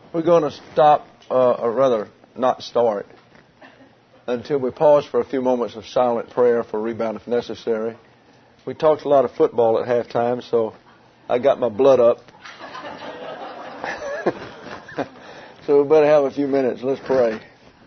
We're going to stop, or rather, not start, until we pause for a few moments of silent prayer for rebound if necessary. We talked a lot of football at halftime, so I got my blood up. So we better have a few minutes. Let's pray.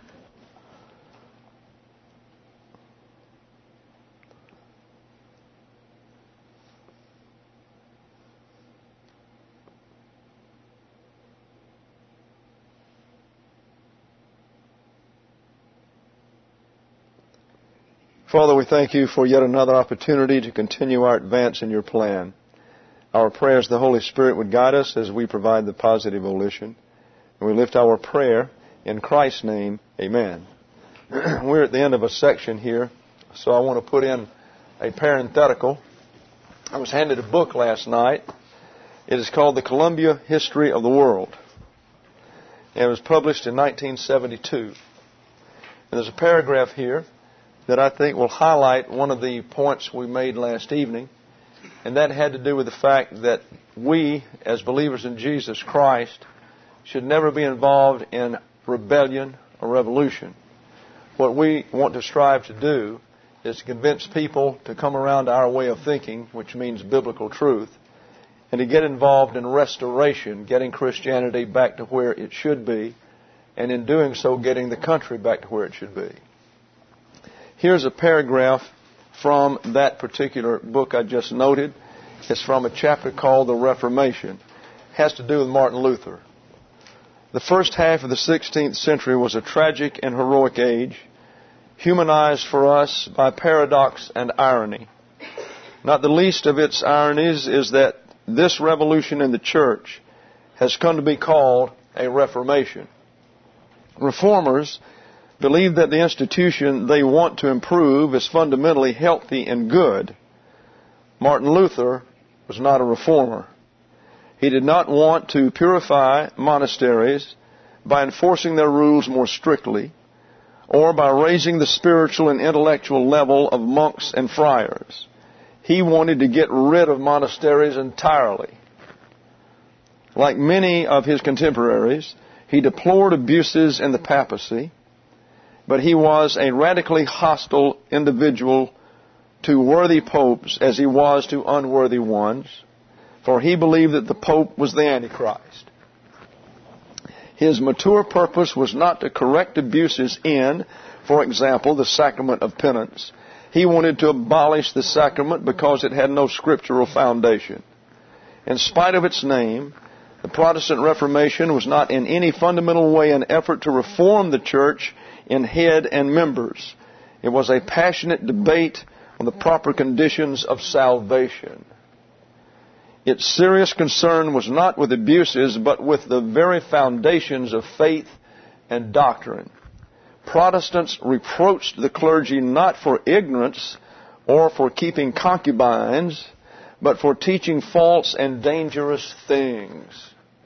Father, we thank you for yet another opportunity to continue our advance in your plan. Our prayer is the Holy Spirit would guide us as we provide the positive volition. And we lift our prayer in Christ's name. Amen. We're at the end of a section here, so I want to put in a parenthetical. I was handed a book last night. It is called The Columbia History of the World. And it was published in 1972. And there's a paragraph here that I think will highlight one of the points we made last evening, and that had to do with the fact that we, as believers in Jesus Christ, should never be involved in rebellion or revolution. What we want to strive to do is to convince people to come around our way of thinking, which means biblical truth, and to get involved in restoration, getting Christianity back to where it should be, and in doing so, getting the country back to where it should be. Here's a paragraph from that particular book I just noted. It's from a chapter called The Reformation. It has to do with Martin Luther. The first half of the 16th century was a tragic and heroic age, humanized for us by paradox and irony. Not the least of its ironies is that this revolution in the church has come to be called a Reformation. Reformers believe that the institution they want to improve is fundamentally healthy and good. Martin Luther was not a reformer. He did not want to purify monasteries by enforcing their rules more strictly or by raising the spiritual and intellectual level of monks and friars. He wanted to get rid of monasteries entirely. Like many of his contemporaries, he deplored abuses in the papacy, but he was a radically hostile individual to worthy popes as he was to unworthy ones, for he believed that the pope was the Antichrist. His mature purpose was not to correct abuses in, for example, the sacrament of penance. He wanted to abolish the sacrament because it had no scriptural foundation. In spite of its name, the Protestant Reformation was not in any fundamental way an effort to reform the church in head and members. It was a passionate debate on the proper conditions of salvation. Its serious concern was not with abuses, but with the very foundations of faith and doctrine. Protestants reproached the clergy not for ignorance or for keeping concubines, but for teaching false and dangerous things.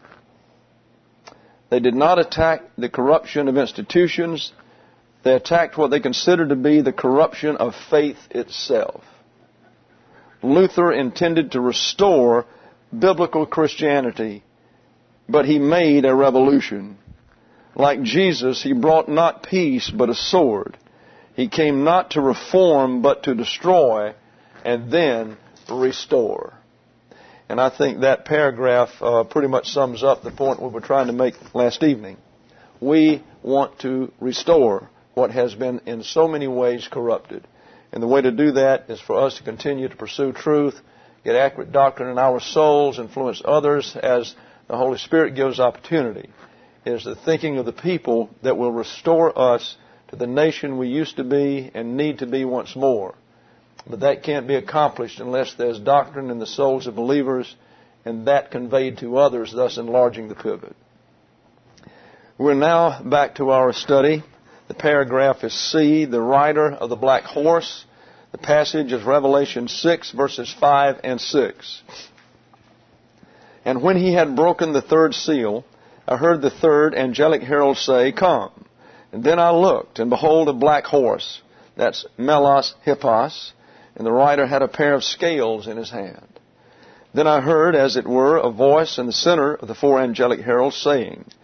They did not attack the corruption of institutions. They attacked what they considered to be the corruption of faith itself. Luther intended to restore biblical Christianity, but he made a revolution. Like Jesus, he brought not peace, but a sword. He came not to reform, but to destroy, and then restore. And I think that paragraph pretty much sums up the point we were trying to make last evening. We want to restore what has been in so many ways corrupted. And the way to do that is for us to continue to pursue truth, get accurate doctrine in our souls, influence others as the Holy Spirit gives opportunity. It is the thinking of the people that will restore us to the nation we used to be and need to be once more. But that can't be accomplished unless there's doctrine in the souls of believers and that conveyed to others, thus enlarging the pivot. We're now back to our study. The paragraph is C, the rider of the black horse. The passage is Revelation 6, verses 5 and 6. And when he had broken the third seal, I heard the third angelic herald say, Come. And then I looked, and behold, a black horse. That's Melos Hippos. And the rider had a pair of scales in his hand. Then I heard, as it were, a voice in the center of the four angelic heralds saying,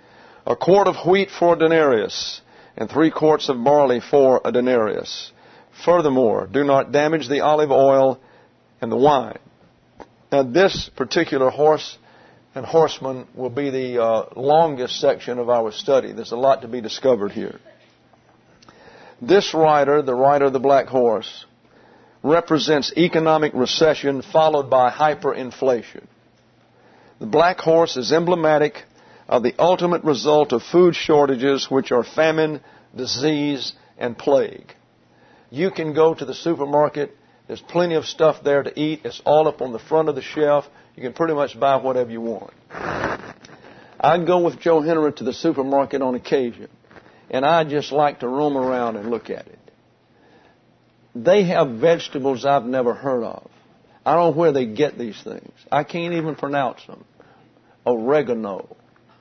a quart of wheat for a denarius, and 3 quarts of barley for a denarius. Furthermore, do not damage the olive oil and the wine. Now, this particular horse and horseman will be the longest section of our study. There's a lot to be discovered here. This rider, the rider of the black horse, represents economic recession followed by hyperinflation. The black horse is emblematic of the ultimate result of food shortages, which are famine, disease, and plague. You can go to the supermarket. There's plenty of stuff there to eat. It's all up on the front of the shelf. You can pretty much buy whatever you want. I go with Joe Henry to the supermarket on occasion, and I just like to roam around and look at it. They have vegetables I've never heard of. I don't know where they get these things. I can't even pronounce them. Oregano.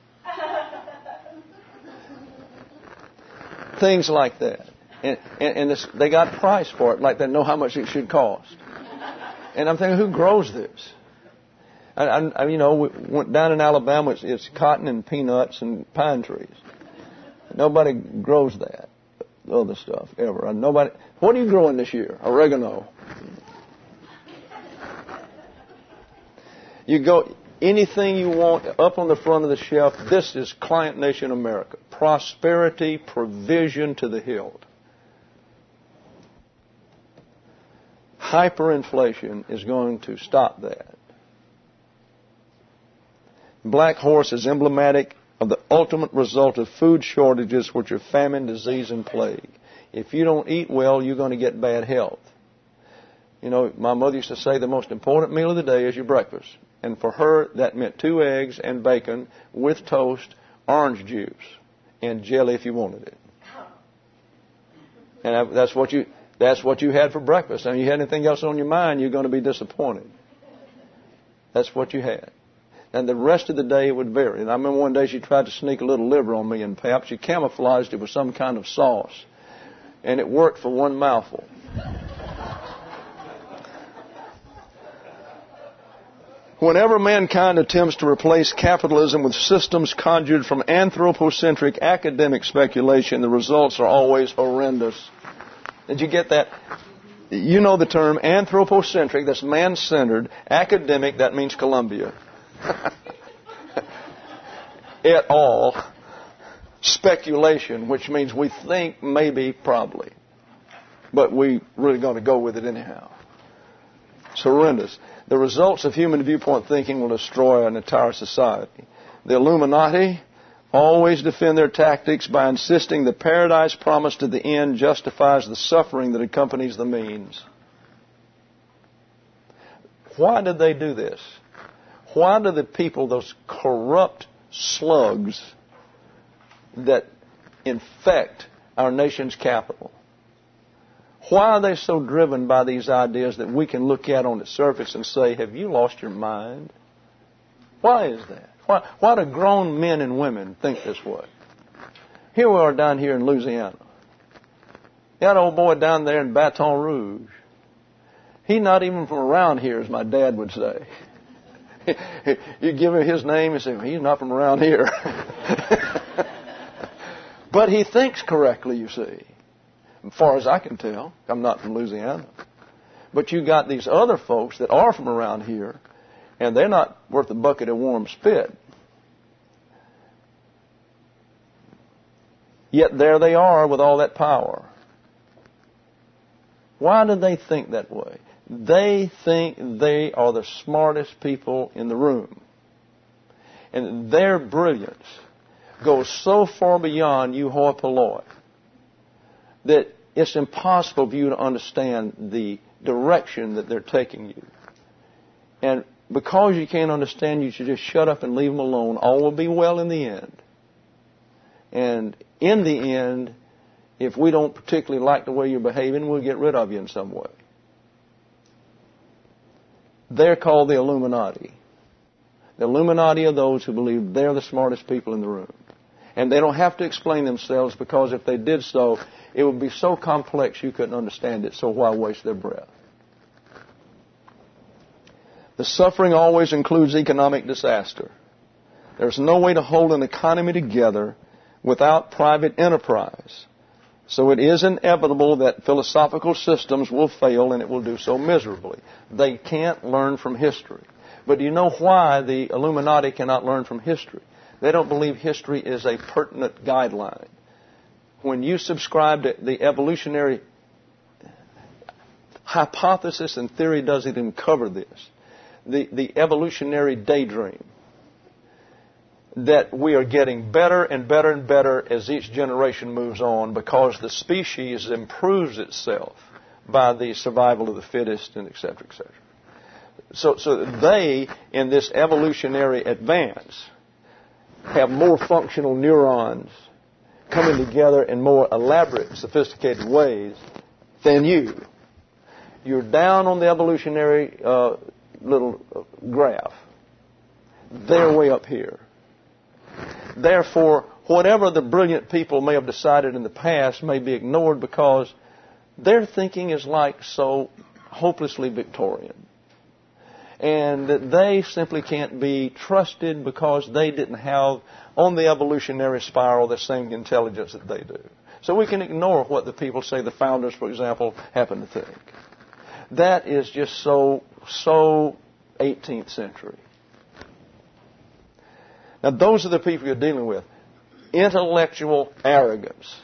Things like that. And they got a price for it, like they know how much it should cost. And I'm thinking, who grows this? We went down in Alabama, it's cotton and peanuts and pine trees. Nobody grows that other stuff ever. What are you growing this year? Oregano. You go, anything you want up on the front of the shelf, this is Client Nation America. Prosperity, provision to the hilt. Hyperinflation is going to stop that. Black horse is emblematic of the ultimate result of food shortages, which are famine, disease, and plague. If you don't eat well, you're going to get bad health. You know, my mother used to say the most important meal of the day is your breakfast. And for her, that meant 2 eggs and bacon with toast, orange juice, and jelly if you wanted it. And that's what you had for breakfast. And if you had anything else on your mind, you're going to be disappointed. That's what you had. And the rest of the day it would vary. And I remember one day she tried to sneak a little liver on me, and perhaps she camouflaged it with some kind of sauce. And it worked for one mouthful. Whenever mankind attempts to replace capitalism with systems conjured from anthropocentric academic speculation, the results are always horrendous. Did you get that? You know the term anthropocentric, that's man-centered. Academic, that means Columbia. Et al. Speculation, which means we think, maybe, probably. But we really going to go with it anyhow. It's horrendous. The results of human viewpoint thinking will destroy an entire society. The Illuminati always defend their tactics by insisting the paradise promised at the end justifies the suffering that accompanies the means. Why did they do this? Why do the people, those corrupt slugs that infect our nation's capital, why are they so driven by these ideas that we can look at on the surface and say, have you lost your mind? Why is that? Why do grown men and women think this way? Here we are down here in Louisiana. That old boy down there in Baton Rouge, he's not even from around here, as my dad would say. You give him his name and say, he's not from around here. But he thinks correctly, you see. As far as I can tell, I'm not from Louisiana. But you got these other folks that are from around here, and they're not worth a bucket of warm spit. Yet there they are with all that power. Why do they think that way? They think they are the smartest people in the room. And their brilliance goes so far beyond you hoi polloi that it's impossible for you to understand the direction that they're taking you. And because you can't understand, you should just shut up and leave them alone. All will be well in the end. And in the end, if we don't particularly like the way you're behaving, we'll get rid of you in some way. They're called the Illuminati. The Illuminati are those who believe they're the smartest people in the room. And they don't have to explain themselves, because if they did so, it would be so complex you couldn't understand it, so why waste their breath? The suffering always includes economic disaster. There's no way to hold an economy together without private enterprise. So it is inevitable that philosophical systems will fail, and it will do so miserably. They can't learn from history. But do you know why the Illuminati cannot learn from history? They don't believe history is a pertinent guideline. When you subscribe to the evolutionary hypothesis and theory doesn't even cover this, the evolutionary daydream, that we are getting better and better and better as each generation moves on because the species improves itself by the survival of the fittest and et cetera, et cetera. So they, in this evolutionary advance, have more functional neurons coming together in more elaborate, sophisticated ways than you. You're down on the evolutionary little graph. They're way up here. Therefore, whatever the brilliant people may have decided in the past may be ignored because their thinking is like so hopelessly Victorian. And that they simply can't be trusted because they didn't have on the evolutionary spiral the same intelligence that they do. So we can ignore what the people say, the founders, for example, happen to think. That is just so 18th century. Now, those are the people you're dealing with. Intellectual arrogance.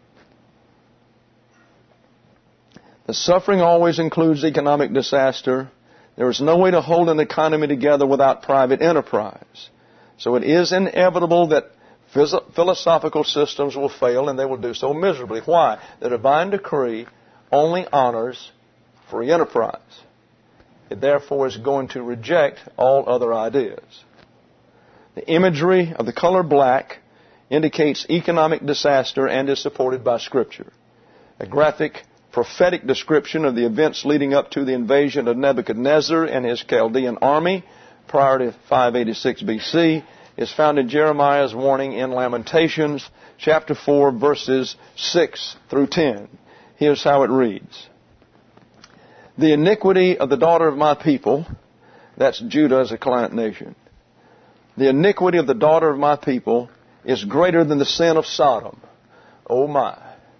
The suffering always includes economic disaster. There is no way to hold an economy together without private enterprise. So it is inevitable that philosophical systems will fail, and they will do so miserably. Why? The divine decree only honors free enterprise. It therefore is going to reject all other ideas. The imagery of the color black indicates economic disaster and is supported by Scripture. A graphic, prophetic description of the events leading up to the invasion of Nebuchadnezzar and his Chaldean army prior to 586 BC is found in Jeremiah's warning in Lamentations, chapter 4, verses 6 through 10. Here's how it reads. The iniquity of the daughter of my people, that's Judah as a client nation, the iniquity of the daughter of my people is greater than the sin of Sodom. Oh my.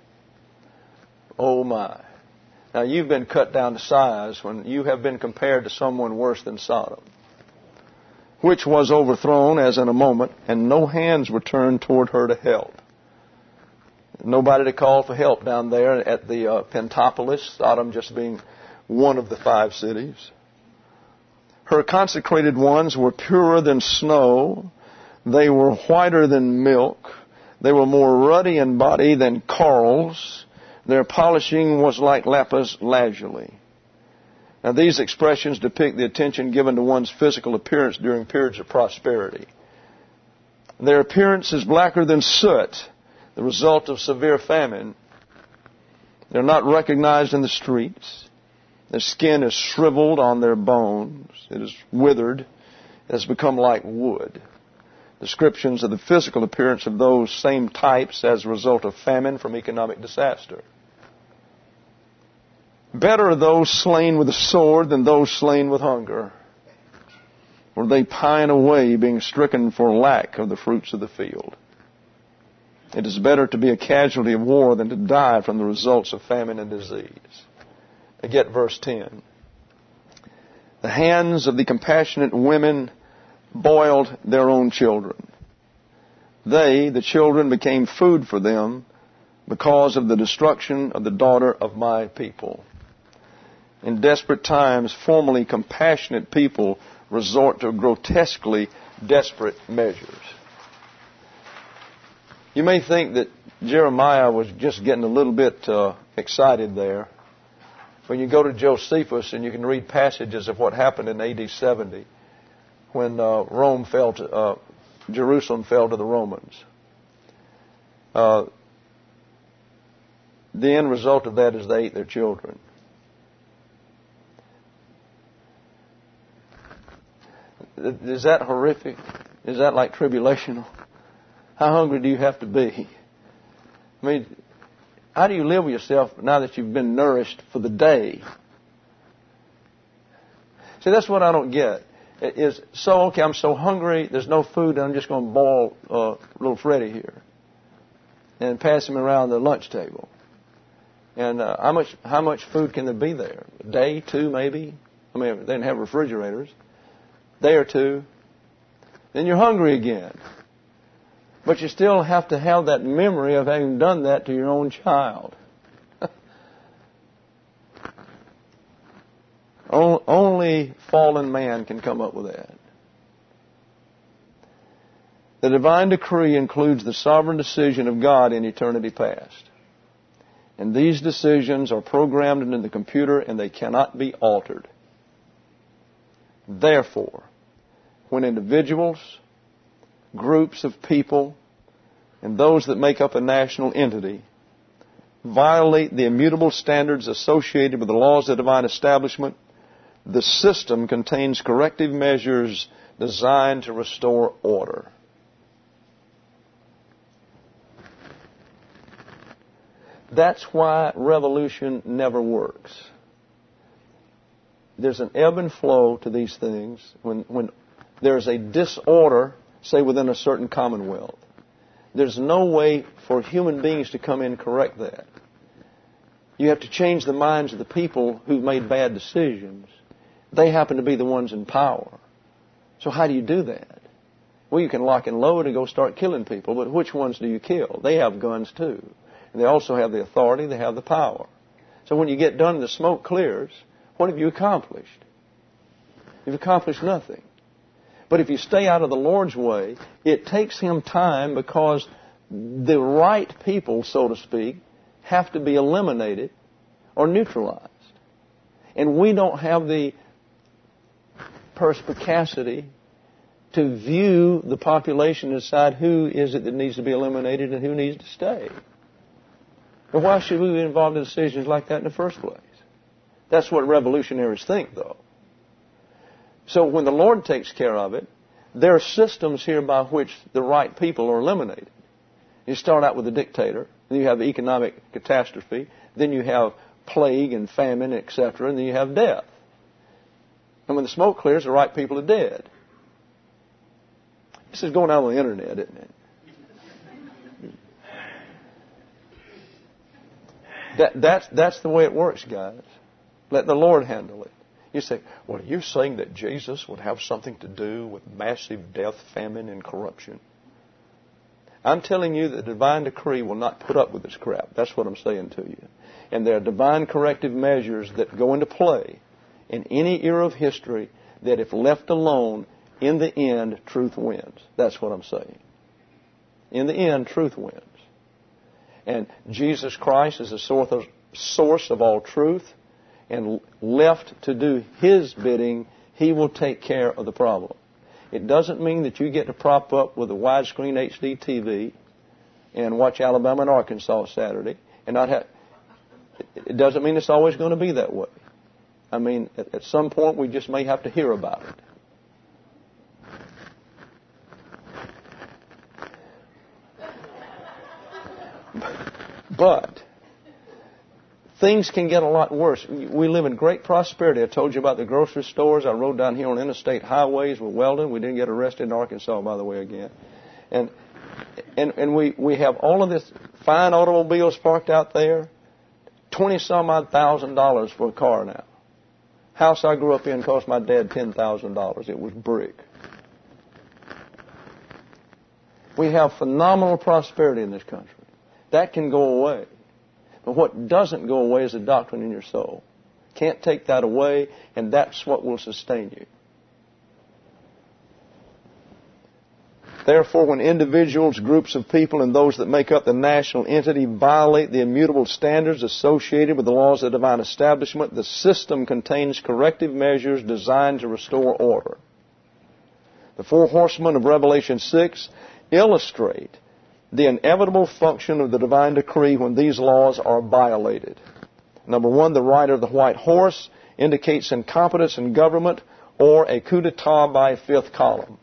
Oh my. Now you've been cut down to size when you have been compared to someone worse than Sodom, which was overthrown as in a moment, and no hands were turned toward her to help. Nobody to call for help down there at the Pentapolis, Sodom just being one of the 5 cities. Her consecrated ones were purer than snow. They were whiter than milk. They were more ruddy in body than corals. Their polishing was like lapis lazuli. Now, these expressions depict the attention given to one's physical appearance during periods of prosperity. Their appearance is blacker than soot, the result of severe famine. They're not recognized in the streets. Their skin is shriveled on their bones. It is withered. It has become like wood. Descriptions of the physical appearance of those same types as a result of famine from economic disaster. Better are those slain with the sword than those slain with hunger, for they pine away, being stricken for lack of the fruits of the field. It is better to be a casualty of war than to die from the results of famine and disease. Now get verse 10. The hands of the compassionate women boiled their own children. They, the children, became food for them because of the destruction of the daughter of my people. In desperate times, formerly compassionate people resort to grotesquely desperate measures. You may think that Jeremiah was just getting a little bit excited there. When you go to Josephus and you can read passages of what happened in AD 70 when Jerusalem fell to the Romans. The end result of that is they ate their children. Is that horrific? Is that like tribulational? How hungry do you have to be? I mean, how do you live with yourself now that you've been nourished for the day? See, that's what I don't get. is so, okay, I'm so hungry, there's no food, and I'm just going to boil little Freddie here and pass him around the lunch table. And how much food can there be there? A day, two, maybe? I mean, they didn't have refrigerators. Day or two. Then you're hungry again. But you still have to have that memory of having done that to your own child. Only fallen man can come up with that. The divine decree includes the sovereign decision of God in eternity past. And these decisions are programmed into the computer and they cannot be altered. Therefore, when individuals, groups of people, and those that make up a national entity violate the immutable standards associated with the laws of divine establishment, the system contains corrective measures designed to restore order. That's why revolution never works. There's an ebb and flow to these things when there's a disorder, say within a certain commonwealth. There's no way for human beings to come in and correct that. You have to change the minds of the people who've made bad decisions. They happen to be the ones in power. So how do you do that? Well, you can lock and load and go start killing people, but which ones do you kill? They have guns too. And they also have the authority, they have the power. So when you get done and the smoke clears, what have you accomplished? You've accomplished nothing. But if you stay out of the Lord's way, it takes Him time because the right people, so to speak, have to be eliminated or neutralized. And we don't have the perspicacity to view the population and decide who is it that needs to be eliminated and who needs to stay. And why should we be involved in decisions like that in the first place? That's what revolutionaries think, though. So when the Lord takes care of it, there are systems here by which the right people are eliminated. You start out with a dictator, then you have economic catastrophe, then you have plague and famine, etc., and then you have death. And when the smoke clears, the right people are dead. This is going out on the internet, isn't it? That's the way it works, guys. Let the Lord handle it. You say, well, are you saying that Jesus would have something to do with massive death, famine, and corruption? I'm telling you that the divine decree will not put up with this crap. That's what I'm saying to you. And there are divine corrective measures that go into play in any era of history that if left alone, in the end, truth wins. That's what I'm saying. In the end, truth wins. And Jesus Christ is the source of all truth. And left to do His bidding, He will take care of the problem. It doesn't mean that you get to prop up with a widescreen HD TV and watch Alabama and Arkansas Saturday and not have. It doesn't mean it's always going to be that way. I mean, at some point we just may have to hear about it. But things can get a lot worse. We live in great prosperity. I told you about the grocery stores. I rode down here on interstate highways with Weldon. We didn't get arrested in Arkansas, by the way, again. And we have all of this fine automobiles parked out there. $20-some-odd thousand for a car now. House I grew up in cost my dad $10,000. It was brick. We have phenomenal prosperity in this country. That can go away. But what doesn't go away is the doctrine in your soul. Can't take that away, and that's what will sustain you. Therefore, when individuals, groups of people, and those that make up the national entity violate the immutable standards associated with the laws of the divine establishment, the system contains corrective measures designed to restore order. The four horsemen of Revelation 6 illustrate the inevitable function of the divine decree when these laws are violated. Number one, the rider of the white horse indicates incompetence in government or a coup d'etat by fifth column.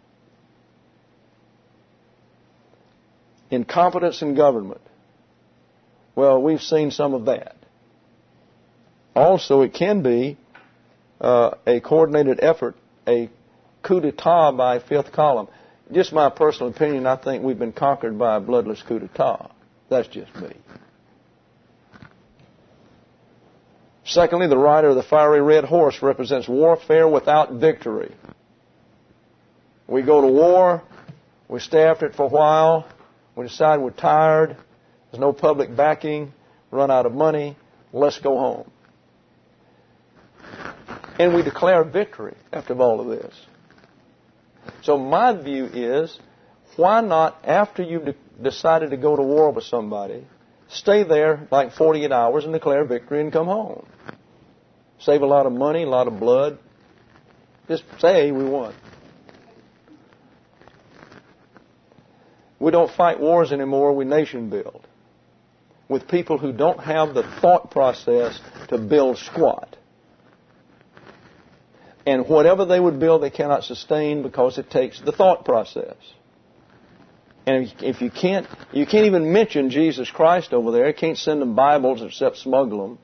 Incompetence in government. Well, we've seen some of that. Also, it can be a coordinated effort, a coup d'etat by fifth column. Just my personal opinion, I think we've been conquered by a bloodless coup d'etat. That's just me. Secondly, the rider of the fiery red horse represents warfare without victory. We go to war, we stay after it for a while, we decide we're tired, there's no public backing, run out of money, let's go home. And we declare victory after all of this. So my view is, why not, after you've decided to go to war with somebody, stay there like 48 hours and declare victory and come home? Save a lot of money, a lot of blood. Just say we won. We don't fight wars anymore, we nation build. With people who don't have the thought process to build squat. And whatever they would build, they cannot sustain because it takes the thought process. And if you can't even mention Jesus Christ over there. You can't send them Bibles except smuggle them.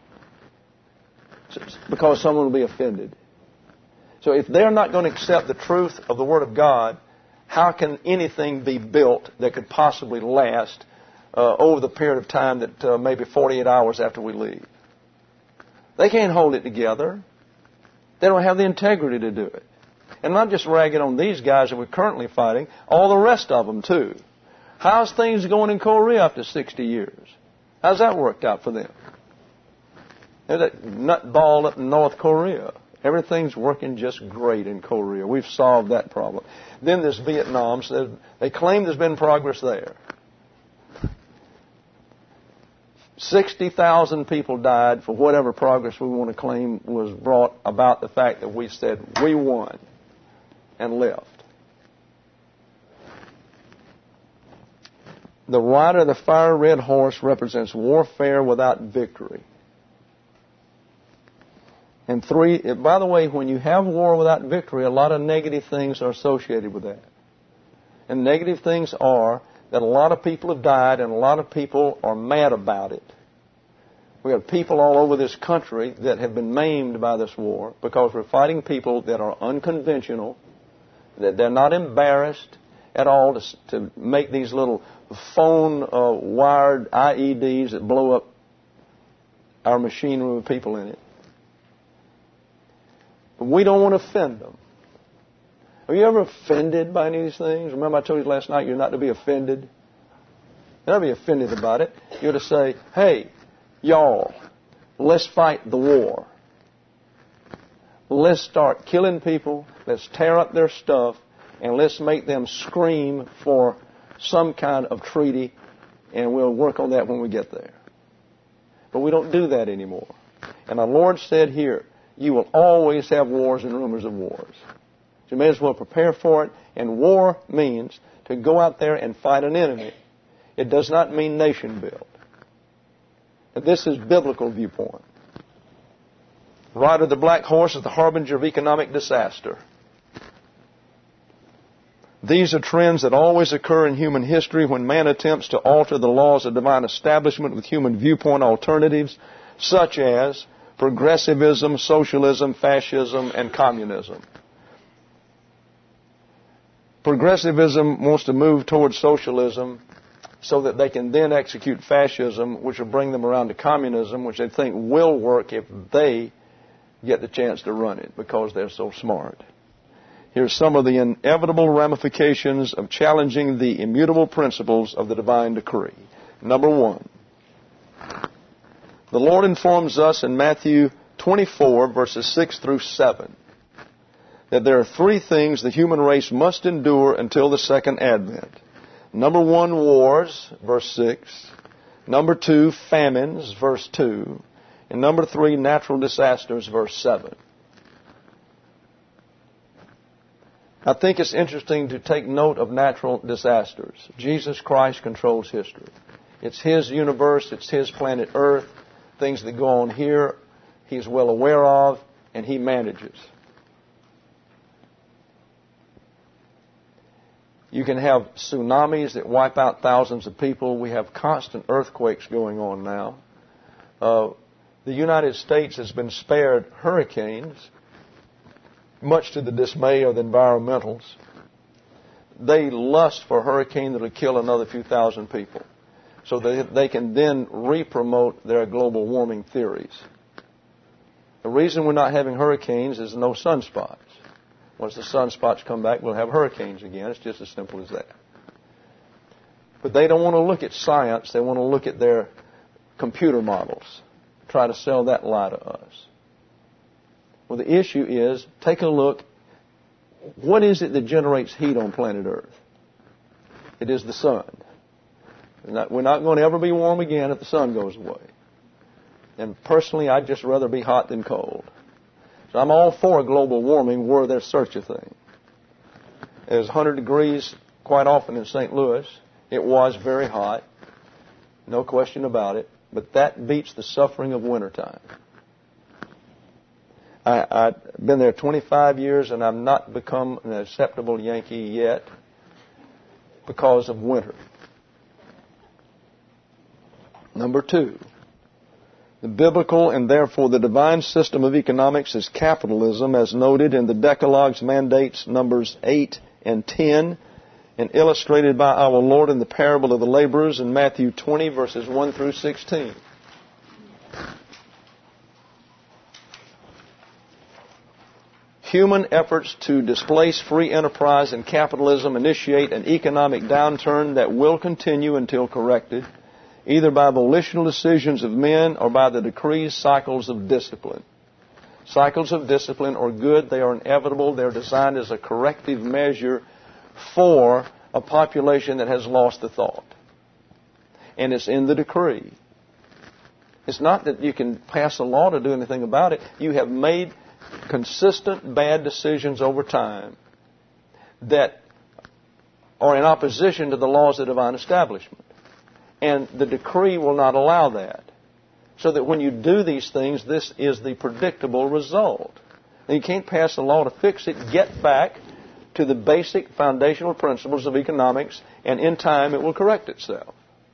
Because someone will be offended. So if they're not going to accept the truth of the Word of God, how can anything be built that could possibly last over the period of time that maybe 48 hours after we leave? They can't hold it together. They don't have the integrity to do it. And not just ragging on these guys that we're currently fighting, all the rest of them too. How's things going in Korea after 60 years? How's that worked out for them? There's that nutball up in North Korea. Everything's working just great in Korea. We've solved that problem. Then there's Vietnam. So they claim there's been progress there. 60,000 people died for whatever progress we want to claim was brought about the fact that we said we won and left. The rider of the fire red horse represents warfare without victory. And three, by the way, when you have war without victory, a lot of negative things are associated with that. And negative things are that a lot of people have died and a lot of people are mad about it. We have people all over this country that have been maimed by this war because we're fighting people that are unconventional, that they're not embarrassed at all to make these little phone wired IEDs that blow up our machinery with people in it. But we don't want to offend them. Are you ever offended by any of these things? Remember I told you last night you're not to be offended? You're not to be offended about it. You're to say, hey, y'all, let's fight the war. Let's start killing people. Let's tear up their stuff. And let's make them scream for some kind of treaty. And we'll work on that when we get there. But we don't do that anymore. And our Lord said here, you will always have wars and rumors of wars. So you may as well prepare for it. And war means to go out there and fight an enemy. It does not mean nation build. But this is biblical viewpoint. Rider of the black horse is the harbinger of economic disaster. These are trends that always occur in human history when man attempts to alter the laws of divine establishment with human viewpoint alternatives, such as progressivism, socialism, fascism, and communism. Progressivism wants to move towards socialism so that they can then execute fascism, which will bring them around to communism, which they think will work if they get the chance to run it because they're so smart. Here's some of the inevitable ramifications of challenging the immutable principles of the divine decree. Number one, the Lord informs us in Matthew 24, verses 6 through 7, that there are three things the human race must endure until the second advent. Number one, wars, verse 6. Number two, famines, verse 2. And number three, natural disasters, verse 7. I think it's interesting to take note of natural disasters. Jesus Christ controls history. It's His universe. It's His planet Earth. Things that go on here, He's well aware of, and He manages. You can have tsunamis that wipe out thousands of people. We have constant earthquakes going on now. The United States has been spared hurricanes, much to the dismay of the environmentals, they lust for a hurricane that will kill another few thousand people so that they can then re-promote their global warming theories. The reason we're not having hurricanes is no sunspots. Once the sunspots come back, we'll have hurricanes again. It's just as simple as that. But they don't want to look at science. They want to look at their computer models, try to sell that lie to us. Well, the issue is, take a look. What is it that generates heat on planet Earth? It is the sun. We're not going to ever be warm again if the sun goes away. And personally, I'd just rather be hot than cold. So I'm all for global warming were there such a thing. It was 100 degrees quite often in St. Louis. It was very hot. No question about it. But that beats the suffering of wintertime. I've been there 25 years and I've not become an acceptable Yankee yet because of winter. Number two, the biblical and therefore the divine system of economics is capitalism, as noted in the Decalogue's mandates numbers 8 and 10, and illustrated by our Lord in the parable of the laborers in Matthew 20, verses 1 through 16. Human efforts to displace free enterprise and capitalism initiate an economic downturn that will continue until corrected, either by volitional decisions of men or by the decrees cycles of discipline. Cycles of discipline are good. They are inevitable. They're designed as a corrective measure for a population that has lost the thought. And it's in the decree. It's not that you can pass a law to do anything about it. You have made consistent bad decisions over time that are in opposition to the laws of the divine establishment. And the decree will not allow that. So that when you do these things, this is the predictable result. And you can't pass a law to fix it. Get back to the basic foundational principles of economics, and in time it will correct itself.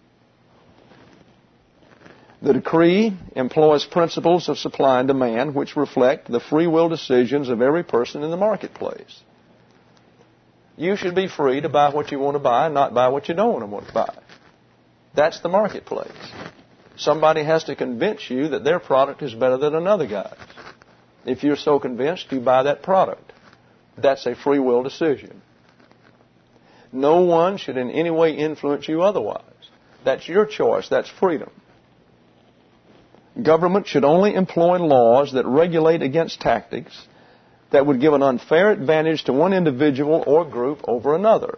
The decree employs principles of supply and demand which reflect the free will decisions of every person in the marketplace. You should be free to buy what you want to buy and not buy what you don't want to buy. That's the marketplace. Somebody has to convince you that their product is better than another guy's. If you're so convinced, you buy that product. That's a free will decision. No one should in any way influence you otherwise. That's your choice. That's freedom. Government should only employ laws that regulate against tactics that would give an unfair advantage to one individual or group over another.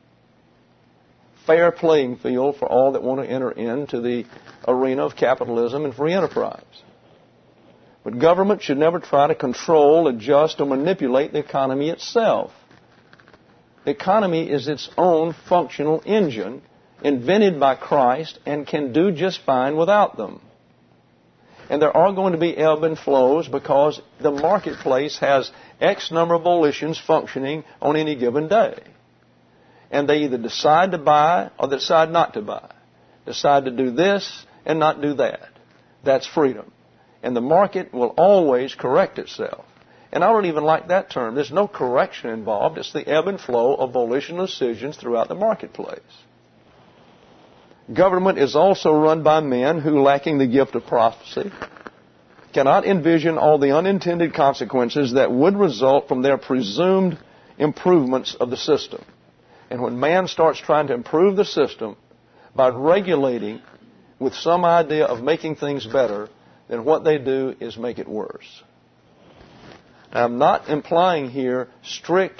Fair playing field for all that want to enter into the arena of capitalism and free enterprise. But government should never try to control, adjust, or manipulate the economy itself. The economy is its own functional engine, invented by Christ, and can do just fine without them. And there are going to be ebb and flows because the marketplace has X number of volitions functioning on any given day. And they either decide to buy or they decide not to buy. Decide to do this and not do that. That's freedom. And the market will always correct itself. And I don't even like that term. There's no correction involved. It's the ebb and flow of volitional decisions throughout the marketplace. Government is also run by men who, lacking the gift of prophecy, cannot envision all the unintended consequences that would result from their presumed improvements of the system. And when man starts trying to improve the system by regulating with some idea of making things better, then what they do is make it worse. Now, I'm not implying here strict,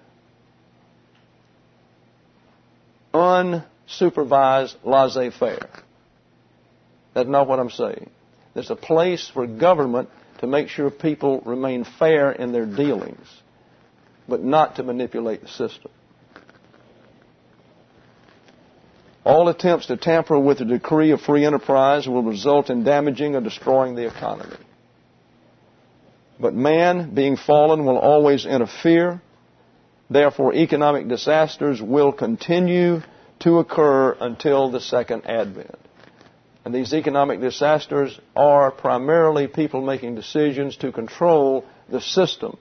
unsupervised laissez-faire. That's not what I'm saying. There's a place for government to make sure people remain fair in their dealings, but not to manipulate the system. All attempts to tamper with the decree of free enterprise will result in damaging or destroying the economy. But man, being fallen, will always interfere. Therefore, economic disasters will continue to occur until the second advent. And these economic disasters are primarily people making decisions to control the system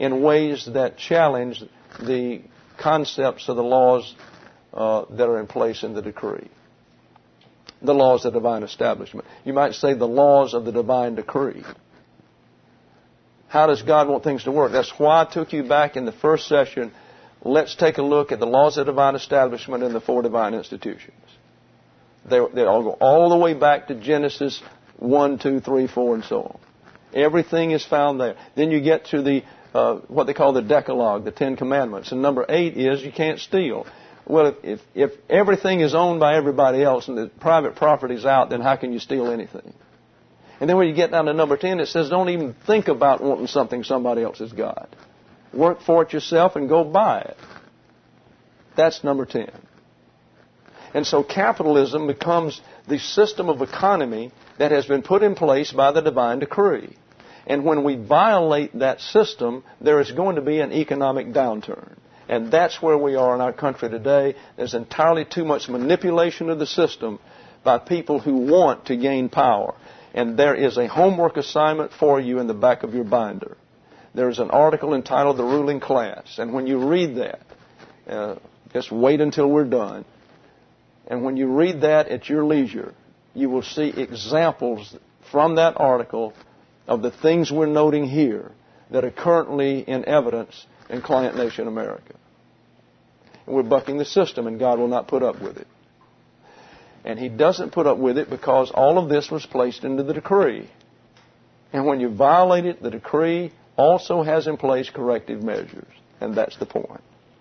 in ways that challenge the concepts of the laws that are in place in the decree. The laws of divine establishment. You might say the laws of the divine decree. How does God want things to work? That's why I took you back in the first session. Let's take a look at the laws of divine establishment and the four divine institutions. They all go all the way back to Genesis 1, 2, 3, 4, and so on. Everything is found there. Then you get to the what they call the Decalogue, the Ten Commandments. And number 8 is you can't steal. Well, if everything is owned by everybody else and the private property is out, then how can you steal anything? And then when you get down to number 10, it says don't even think about wanting something somebody else has got. Work for it yourself and go buy it. That's number 10. And so capitalism becomes the system of economy that has been put in place by the divine decree. And when we violate that system, there is going to be an economic downturn. And that's where we are in our country today. There's entirely too much manipulation of the system by people who want to gain power. And there is a homework assignment for you in the back of your binder. There is an article entitled The Ruling Class. And when you read that, just wait until we're done. And when you read that at your leisure, you will see examples from that article of the things we're noting here that are currently in evidence in Client Nation America. And we're bucking the system, and God will not put up with it. And He doesn't put up with it because all of this was placed into the decree. And when you violate it, the decree also has in place corrective measures. And that's the point.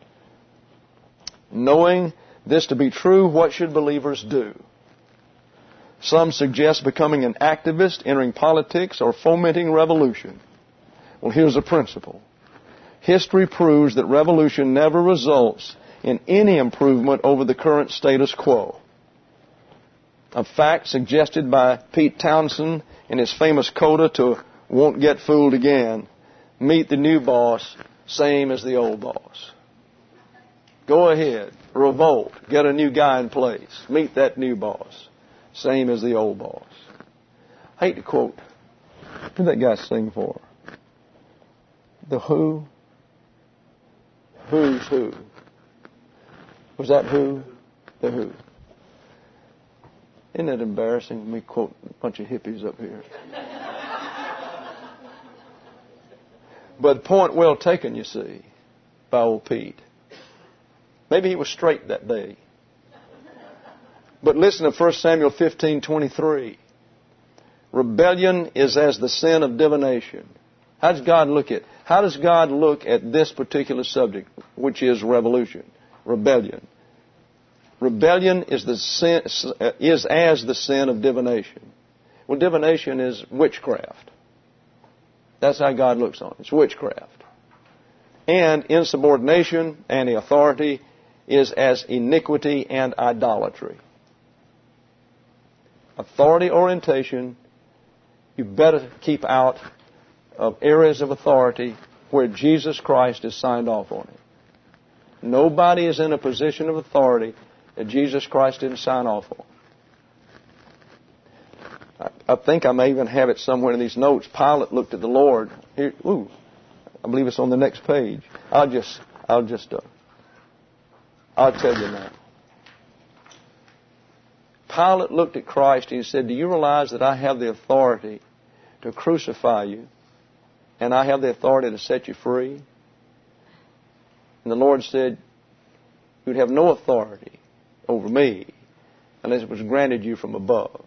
Knowing this to be true, what should believers do? Some suggest becoming an activist, entering politics, or fomenting revolution. Well, here's a principle. History proves that revolution never results in any improvement over the current status quo. A fact suggested by Pete Townsend in his famous coda to Won't Get Fooled Again. Meet the new boss, same as the old boss. Go ahead, revolt, get a new guy in place. Meet that new boss, same as the old boss. I hate to quote, who did that guy sing for? The Who? Who's Who? Was that Who? The Who. Isn't it embarrassing me quote a bunch of hippies up here? But point well taken, you see, by old Pete. Maybe he was straight that day. But listen to 1 Samuel 15:23. Rebellion is as the sin of divination. How does God look at this particular subject, which is revolution, rebellion? Rebellion is as the sin of divination. Well, divination is witchcraft. That's how God looks on it. It's witchcraft. And insubordination, anti-authority, is as iniquity and idolatry. Authority orientation, you better keep out of areas of authority where Jesus Christ is signed off on it. Nobody is in a position of authority that Jesus Christ didn't sign off on. I think I may even have it somewhere in these notes. Pilate looked at the Lord. Here, I believe it's on the next page. I'll tell you now. Pilate looked at Christ and he said, do you realize that I have the authority to crucify you and I have the authority to set you free? And the Lord said, you'd have no authority over me unless it was granted you from above.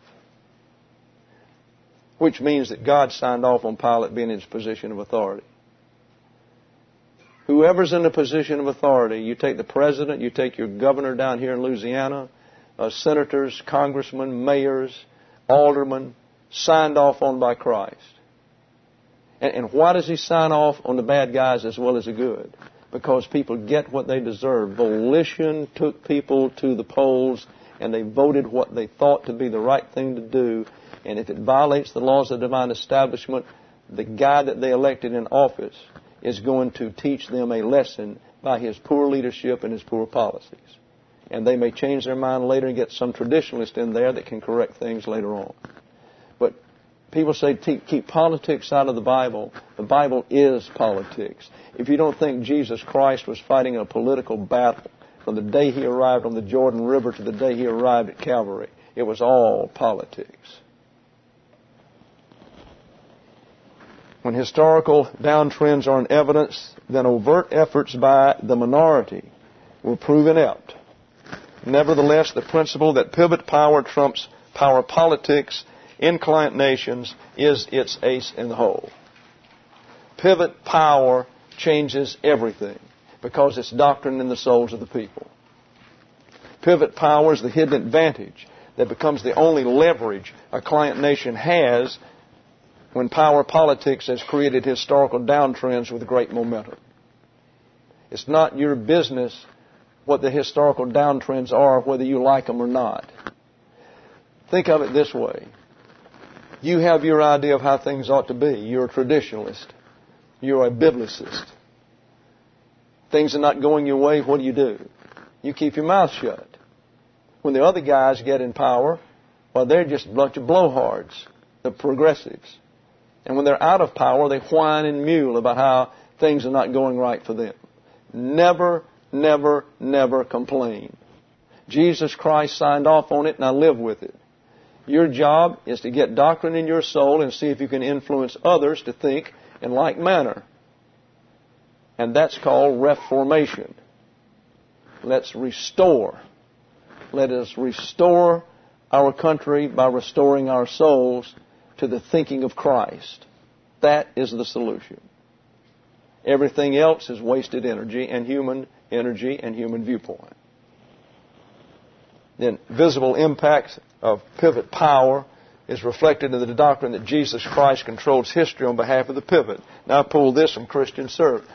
Which means that God signed off on Pilate being in his position of authority. Whoever's in a position of authority, you take the president, you take your governor down here in Louisiana, senators, congressmen, mayors, aldermen, signed off on by Christ. And why does he sign off on the bad guys as well as the good? Because people get what they deserve. Volition took people to the polls and they voted what they thought to be the right thing to do. And if it violates the laws of divine establishment, the guy that they elected in office is going to teach them a lesson by his poor leadership and his poor policies. And they may change their mind later and get some traditionalist in there that can correct things later on. But People say keep politics out of the Bible. The Bible is politics. If you don't think Jesus Christ was fighting a political battle from the day He arrived on the Jordan River to the day He arrived at Calvary, it was all politics. When historical downtrends are in evidence, then overt efforts by the minority will prove inept. Nevertheless, the principle that pivot power trumps power politics in client nations is its ace in the hole. Pivot power changes everything because it's doctrine in the souls of the people. Pivot power is the hidden advantage that becomes the only leverage a client nation has when power politics has created historical downtrends with great momentum. It's not your business what the historical downtrends are, whether you like them or not. Think of it this way. You have your idea of how things ought to be. You're a traditionalist. You're a biblicist. Things are not going your way, what do? You keep your mouth shut. When the other guys get in power, well, they're just a bunch of blowhards, the progressives. And when they're out of power, they whine and mewl about how things are not going right for them. Never, never, never complain. Jesus Christ signed off on it, and I live with it. Your job is to get doctrine in your soul and see if you can influence others to think in like manner. And that's called reformation. Let's restore. Let us restore our country by restoring our souls to the thinking of Christ. That is the solution. Everything else is wasted energy and human viewpoint. Then visible impact of pivot power is reflected in the doctrine that Jesus Christ controls history on behalf of the pivot. Now I pulled this from Christian Suffering.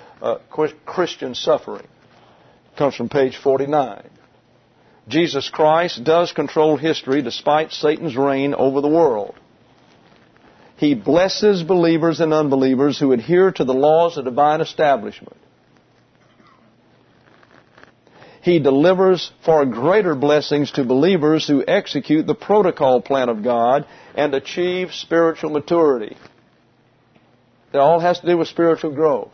It comes from page 49. Jesus Christ does control history despite Satan's reign over the world. He blesses believers and unbelievers who adhere to the laws of divine establishment. He delivers far greater blessings to believers who execute the protocol plan of God and achieve spiritual maturity. It all has to do with spiritual growth.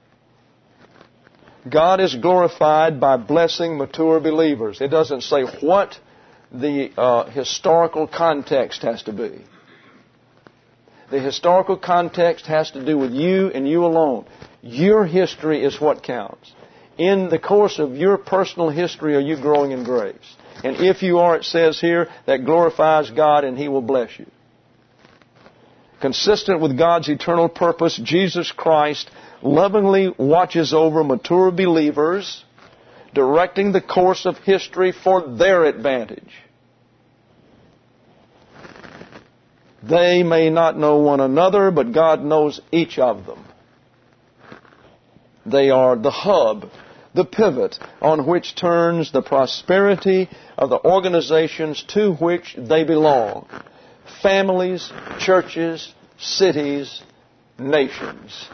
God is glorified by blessing mature believers. It doesn't say what the historical context has to be. The historical context has to do with you and you alone. Your history is what counts. In the course of your personal history, are you growing in grace? And if you are, it says here, that glorifies God and He will bless you. Consistent with God's eternal purpose, Jesus Christ lovingly watches over mature believers, directing the course of history for their advantage. They may not know one another, but God knows each of them. They are the hub, the pivot on which turns the prosperity of the organizations to which they belong. Families, churches, cities, nations.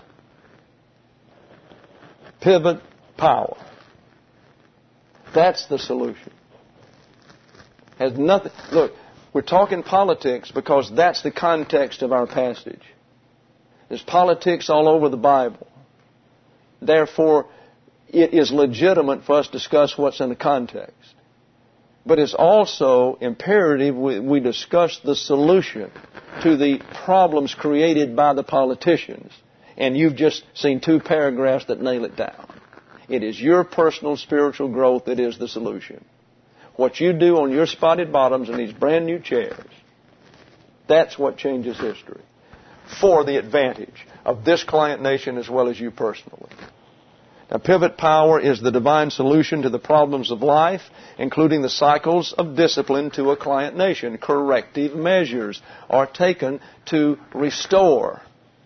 Pivot power. That's the solution. Has nothing. Look, we're talking politics because that's the context of our passage. There's politics all over the Bible. Therefore, it is legitimate for us to discuss what's in the context. But it's also imperative we discuss the solution to the problems created by the politicians. And you've just seen 2 paragraphs that nail it down. It is your personal spiritual growth that is the solution. What you do on your spotted bottoms in these brand new chairs, that's what changes history for the advantage of this client nation as well as you personally. Now, pivot power is the divine solution to the problems of life, including the cycles of discipline to a client nation. Corrective measures are taken to restore.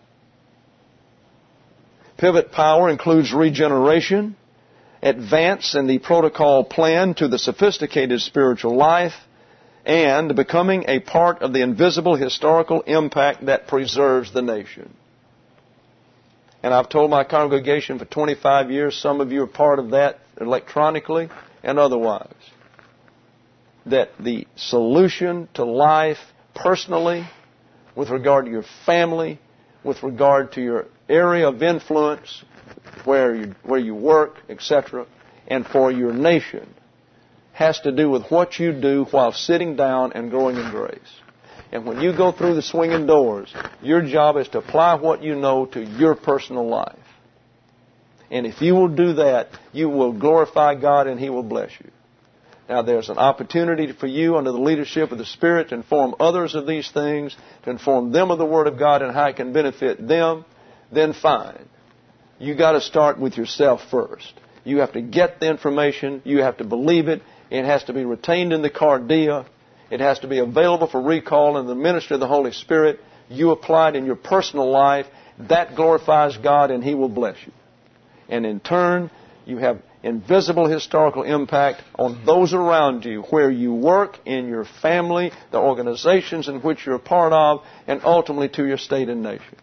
Pivot power includes regeneration, advance in the protocol plan to the sophisticated spiritual life, and becoming a part of the invisible historical impact that preserves the nation. And I've told my congregation for 25 years, some of you are part of that electronically and otherwise, that the solution to life personally, with regard to your family, with regard to your area of influence, where you work, etc., and for your nation, has to do with what you do while sitting down and growing in grace. And when you go through the swinging doors, your job is to apply what you know to your personal life. And if you will do that, you will glorify God and He will bless you. Now, there's an opportunity for you under the leadership of the Spirit to inform others of these things, to inform them of the Word of God and how it can benefit them. Then fine. You got to start with yourself first. You have to get the information. You have to believe it. It has to be retained in the cardia. It has to be available for recall in the ministry of the Holy Spirit. You apply it in your personal life. That glorifies God and He will bless you. And in turn, you have invisible historical impact on those around you, where you work, in your family, the organizations in which you're a part of, and ultimately to your state and nation.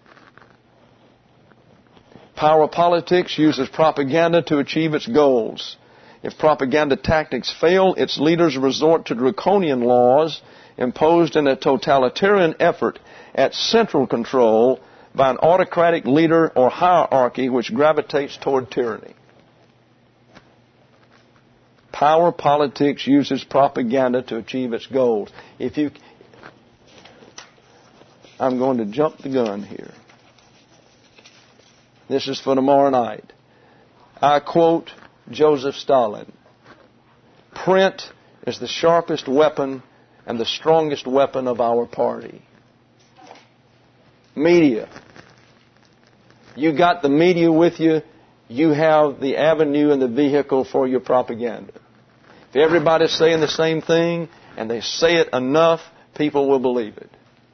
Power politics uses propaganda to achieve its goals. If propaganda tactics fail, its leaders resort to draconian laws imposed in a totalitarian effort at central control by an autocratic leader or hierarchy which gravitates toward tyranny. Power politics uses propaganda to achieve its goals. I'm going to jump the gun here. This is for tomorrow night. I quote Joseph Stalin. Print is the sharpest weapon and the strongest weapon of our party. Media. You got the media with you. You have the avenue and the vehicle for your propaganda. If everybody's saying the same thing and they say it enough, people will believe it.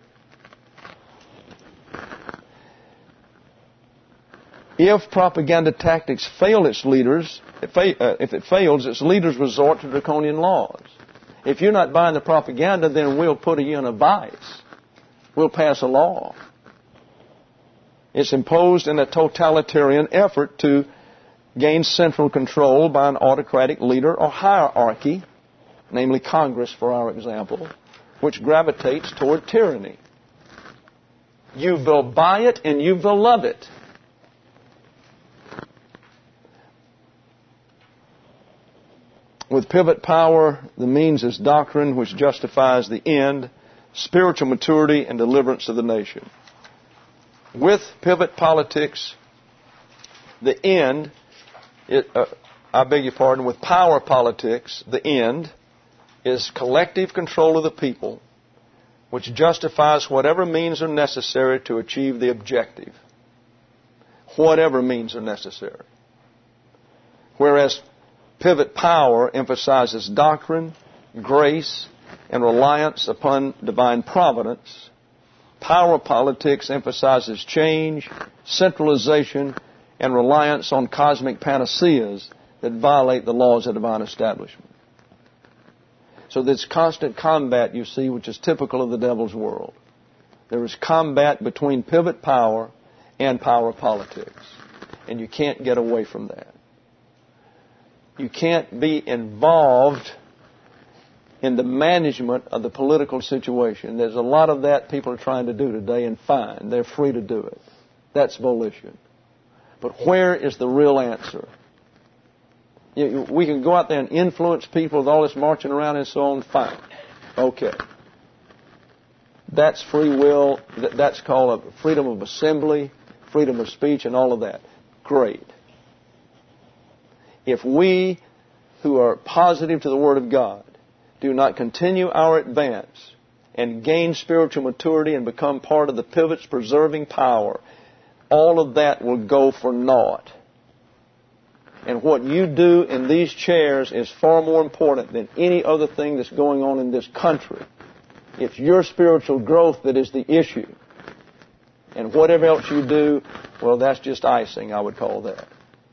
If propaganda tactics fail its leaders, if it fails, its leaders resort to draconian laws. If you're not buying the propaganda, then we'll put you in a vice. We'll pass a law. It's imposed in a totalitarian effort to gain central control by an autocratic leader or hierarchy, namely Congress, for our example, which gravitates toward tyranny. You will buy it and you will love it. With pivot power, the means is doctrine which justifies the end, spiritual maturity and deliverance of the nation. With pivot politics, the end, with power politics, the end is collective control of the people, which justifies whatever means are necessary to achieve the objective. Whatever means are necessary. Whereas pivot power emphasizes doctrine, grace, and reliance upon divine providence. Power politics emphasizes change, centralization, and reliance on cosmic panaceas that violate the laws of divine establishment. So this constant combat, you see, which is typical of the devil's world. There is combat between pivot power and power politics. And you can't get away from that. You can't be involved in the management of the political situation. There's a lot of that people are trying to do today, and fine, they're free to do it. That's volition. But where is the real answer? We can go out there and influence people with all this marching around and so on, fine. Okay. That's free will. That's called a freedom of assembly, freedom of speech, and all of that. Great. If we, who are positive to the Word of God, do not continue our advance and gain spiritual maturity and become part of the pivot's preserving power, all of that will go for naught. And what you do in these chairs is far more important than any other thing that's going on in this country. It's your spiritual growth that is the issue. And whatever else you do, well, that's just icing, I would call that.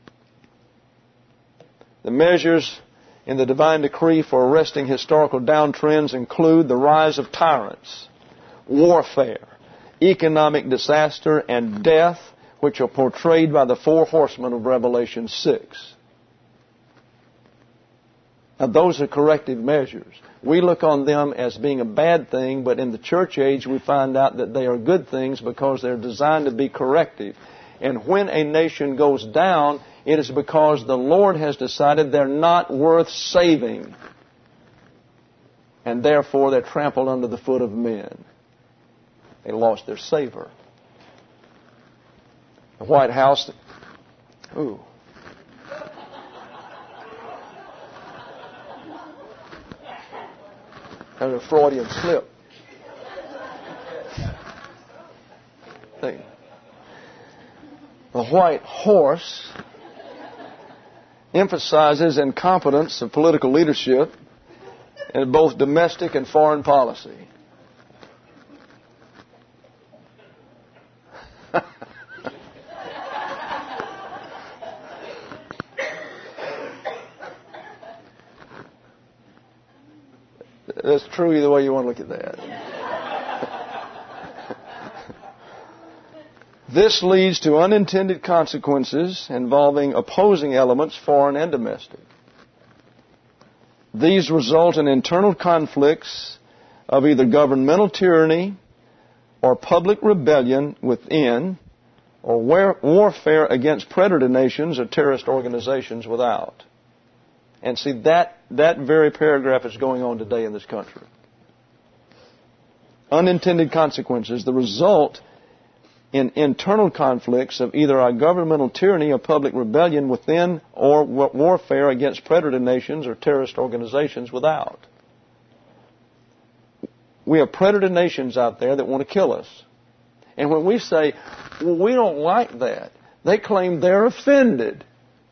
The measures in the divine decree for arresting historical downtrends include the rise of tyrants, warfare, economic disaster, and death, which are portrayed by the four horsemen of Revelation 6. Now, those are corrective measures. We look on them as being a bad thing, but in the church age we find out that they are good things because they're designed to be corrective. And when a nation goes down, it is because the Lord has decided they're not worth saving. And therefore they're trampled under the foot of men. They lost their savor. The White House... Ooh. That was a Freudian slip. Thing. The white horse emphasizes incompetence of political leadership in both domestic and foreign policy. That's true either way you want to look at that. This leads to unintended consequences involving opposing elements, foreign and domestic. These result in internal conflicts of either governmental tyranny or public rebellion within, or warfare against predator nations or terrorist organizations without. And see, that very paragraph is going on today in this country. Unintended consequences, the result in internal conflicts of either our governmental tyranny or public rebellion within, or warfare against predator nations or terrorist organizations without. We have predator nations out there that want to kill us. And when we say, well, we don't like that, they claim they're offended.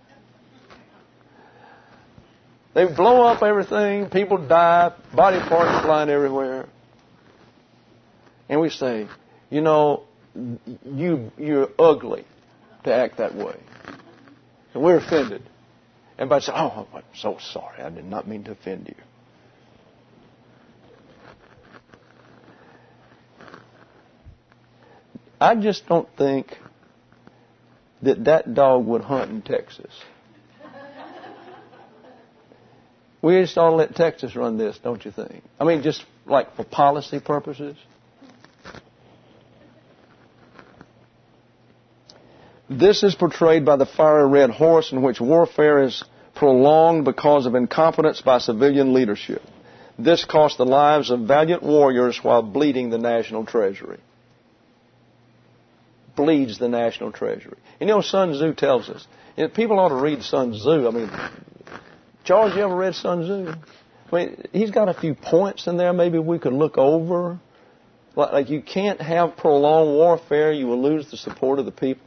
They blow up everything, people die, body parts flying everywhere. And we say, you know, you're ugly to act that way. And we're offended. Everybody says, oh, I'm so sorry, I did not mean to offend you. I just don't think that dog would hunt in Texas. We just ought to let Texas run this, don't you think? I mean, just like for policy purposes. This is portrayed by the fiery red horse, in which warfare is prolonged because of incompetence by civilian leadership. This cost the lives of valiant warriors while bleeding the national treasury. Bleeds the national treasury. You know, Sun Tzu tells us. People ought to read Sun Tzu. I mean, Charles, you ever read Sun Tzu? I mean, he's got a few points in there maybe we could look over. Like you can't have prolonged warfare. You will lose the support of the people.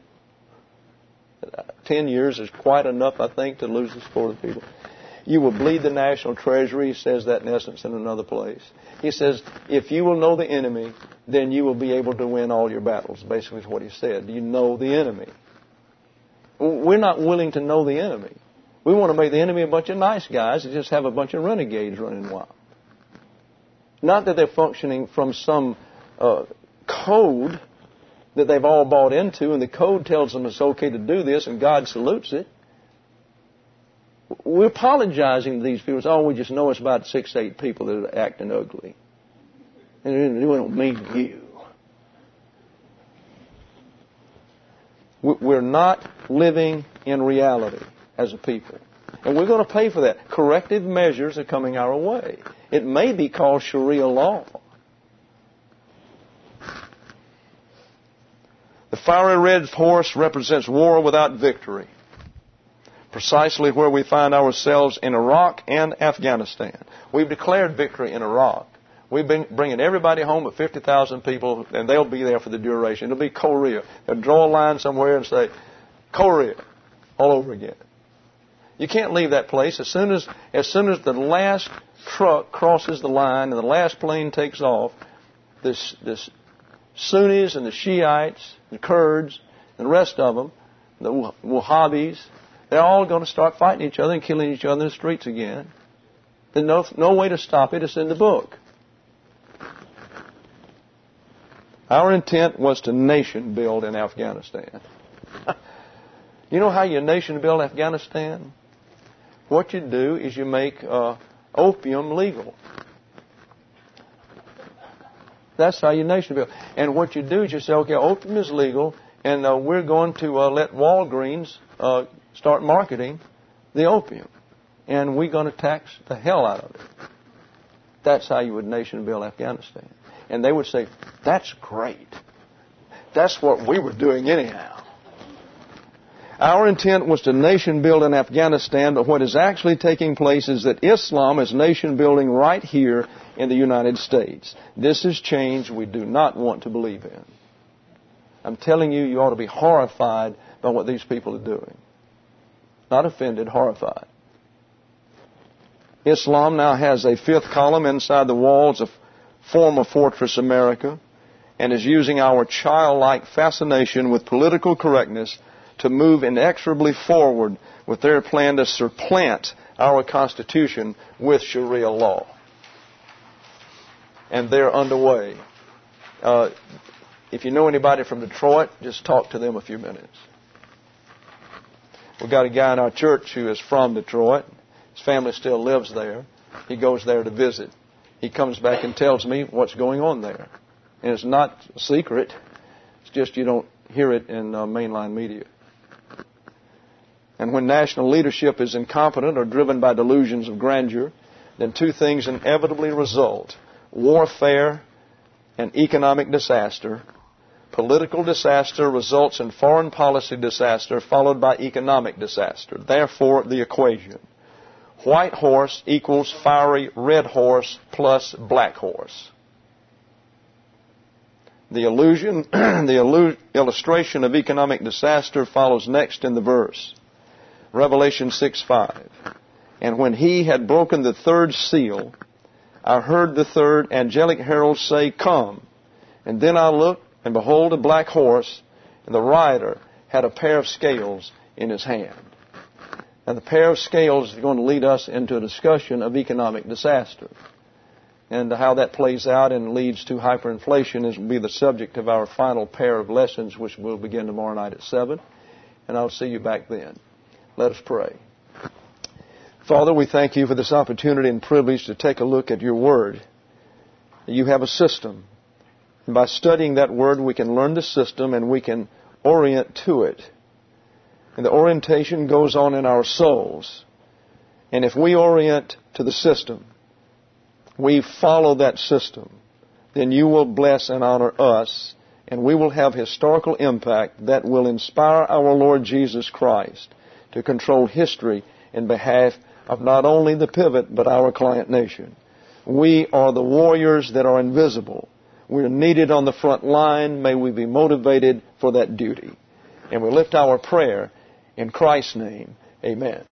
10 years is quite enough, I think, to lose the support of the people. You will bleed the national treasury. He says that in essence in another place. He says, if you will know the enemy, then you will be able to win all your battles. Basically is what he said. You know the enemy. We're not willing to know the enemy. We want to make the enemy a bunch of nice guys and just have a bunch of renegades running wild. Not that they're functioning from some code that they've all bought into, and the code tells them it's okay to do this, and God salutes it. We're apologizing to these people. Oh, we just know it's about 6, 8 people that are acting ugly. And we don't mean you. We're not living in reality as a people. And we're going to pay for that. Corrective measures are coming our way. It may be called Sharia law. The fiery red horse represents war without victory. Precisely where we find ourselves in Iraq and Afghanistan. We've declared victory in Iraq. We've been bringing everybody home but 50,000 people, and they'll be there for the duration. It'll be Korea. They'll draw a line somewhere and say, Korea, all over again. You can't leave that place. As soon as the last truck crosses the line and the last plane takes off, this Sunnis and the Shiites, the Kurds, and the rest of them, the Wahhabis, they're all going to start fighting each other and killing each other in the streets again. There's no way to stop it. It's in the book. Our intent was to nation build in Afghanistan. You know how you nation build Afghanistan? what you do is you make opium legal. That's how your nation build. And what you do is you say, okay, opium is legal, and we're going to let Walgreens start marketing the opium. And we're going to tax the hell out of it. That's how you would nation build Afghanistan. And they would say, that's great. That's what we were doing anyhow. Our intent was to nation build in Afghanistan, but what is actually taking place is that Islam is nation building right here in the United States. This is change we do not want to believe in. I'm telling you, you ought to be horrified by what these people are doing. Not offended, horrified. Islam now has a fifth column inside the walls of former Fortress America and is using our childlike fascination with political correctness to move inexorably forward with their plan to supplant our Constitution with Sharia law. And they're underway. If you know anybody from Detroit, just talk to them a few minutes. We've got a guy in our church who is from Detroit. His family still lives there. He goes there to visit. He comes back and tells me what's going on there. And it's not a secret. It's just you don't hear it in mainline media. And when national leadership is incompetent or driven by delusions of grandeur, then two things inevitably result: warfare and economic disaster. Political disaster results in foreign policy disaster, followed by economic disaster. Therefore, the equation: white horse equals fiery red horse plus black horse. The illustration of economic disaster follows next in the verse. Revelation 6:5. And when he had broken the third seal, I heard the third angelic herald say, Come. And then I looked, and behold, a black horse, and the rider had a pair of scales in his hand. Now, the pair of scales is going to lead us into a discussion of economic disaster. And how that plays out and leads to hyperinflation will be the subject of our final pair of lessons, which will begin tomorrow night at 7. And I'll see you back then. Let us pray. Father, we thank you for this opportunity and privilege to take a look at your Word. You have a system. And by studying that Word, we can learn the system and we can orient to it. And the orientation goes on in our souls. And if we orient to the system, we follow that system, then you will bless and honor us, and we will have historical impact that will inspire our Lord Jesus Christ to control history in behalf of not only the pivot, but our client nation. We are the warriors that are invisible. We're needed on the front line. May we be motivated for that duty. And we lift our prayer in Christ's name. Amen.